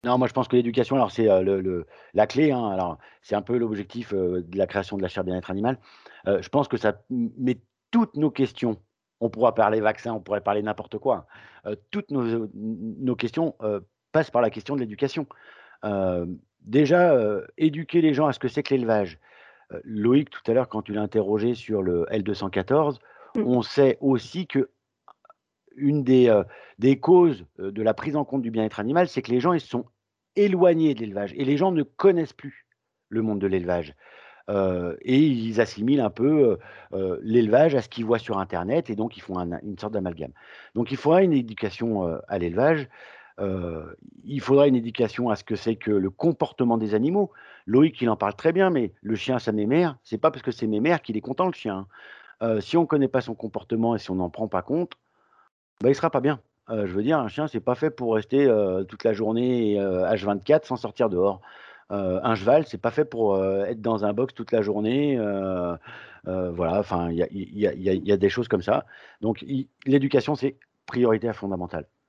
Non, moi je pense que l'éducation, alors c'est, la clé, hein, alors c'est un peu l'objectif, de la création de la chaire bien-être animal. Je pense que ça mais toutes nos questions, on pourra parler vaccin, on pourrait parler n'importe quoi, toutes nos questions, passent par la question de l'éducation. Déjà, éduquer les gens à ce que c'est que l'élevage. Loïc tout à l'heure quand tu l'as interrogé sur le L214, Mmh. on sait aussi que une des causes, de la prise en compte du bien-être animal, c'est que les gens, ils se sont éloignés de l'élevage et les gens ne connaissent plus le monde de l'élevage, et ils assimilent un peu, l'élevage à ce qu'ils voient sur internet et donc ils font une sorte d'amalgame. Donc il faudra une éducation, à l'élevage, il faudra une éducation à ce que c'est que le comportement des animaux. Loïc, il en parle très bien, mais le chien, ça mémère, c'est pas parce que c'est mémère qu'il est content le chien, hein. Si on connaît pas son comportement et si on n'en prend pas compte, bah, il sera pas bien. Je veux dire, un chien, c'est pas fait pour rester, toute la journée, H24 sans sortir dehors. Un cheval, c'est pas fait pour, être dans un box toute la journée, voilà, enfin, il y a des choses comme ça. Donc l'éducation, c'est priorité fondamentale.